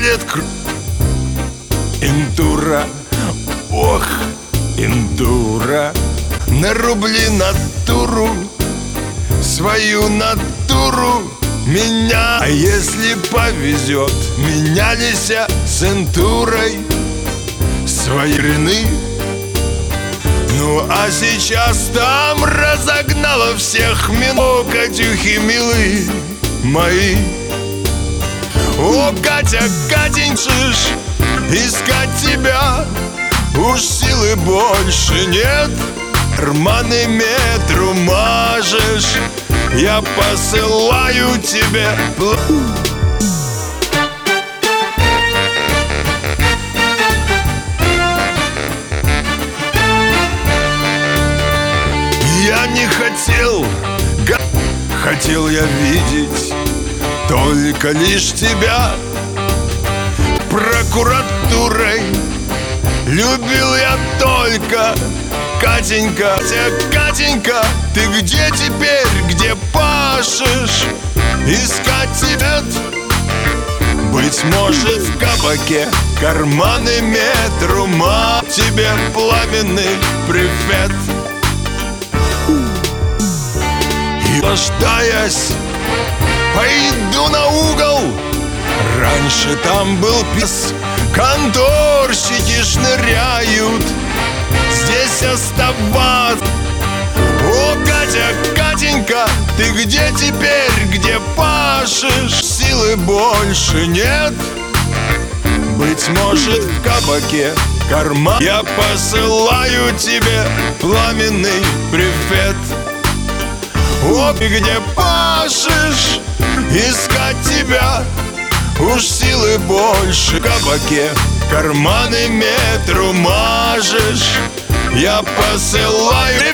лет Интура, ох, интура. На рубли натуру, свою натуру меня. А если повезет, менялись с интурой свои рины. Ну а сейчас там разогнала всех минут. Катюхи милые мои. О, Катя, Катеньшиш, искать тебя уж силы больше нет. Карманы метру мажешь, я посылаю тебе Я не хотел, хотел я видеть только лишь тебя. Прокуратурой любил я только Катенька. Катенька, ты где теперь, где пашешь? Искать тебя, быть может, в кабаке. Карманы метру, тебе пламенный привет. И рождаясь, пойду на угол. Раньше там был пис, конторщики шныряют. Здесь оставаться. О, Катя, Катенька, ты где теперь, где пашешь? Силы больше нет. Быть может, в кабаке. Карман. Я посылаю тебе пламенный привет. О, ты где пашешь? Искать тебя уж силы больше. В кабаке карманы метру мажешь, я посылаю